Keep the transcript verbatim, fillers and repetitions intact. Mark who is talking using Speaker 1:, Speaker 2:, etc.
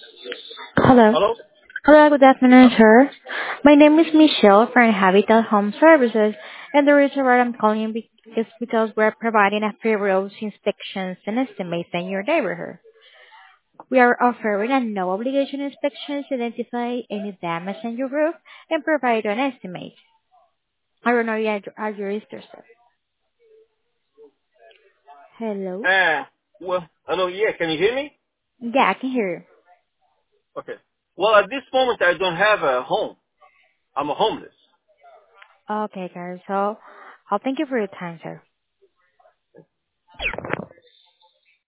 Speaker 1: Hello.
Speaker 2: Hello?
Speaker 1: Hello, good afternoon, sir. My name is Michelle from Habitat Home Services, and the reason why I'm calling you be- is because we're providing a free roads inspections and estimates in your neighborhood. We are offering a no obligation inspection to identify any damage in your roof and provide an estimate. I don't know yet, are you interested? Hello?
Speaker 2: Uh, well, hello, yeah, can you hear me?
Speaker 1: Yeah, I can hear
Speaker 2: Okay. Well, at this moment, I don't have a home. I'm a homeless.
Speaker 1: you. Okay, guys, so I'll thank you for your time, sir.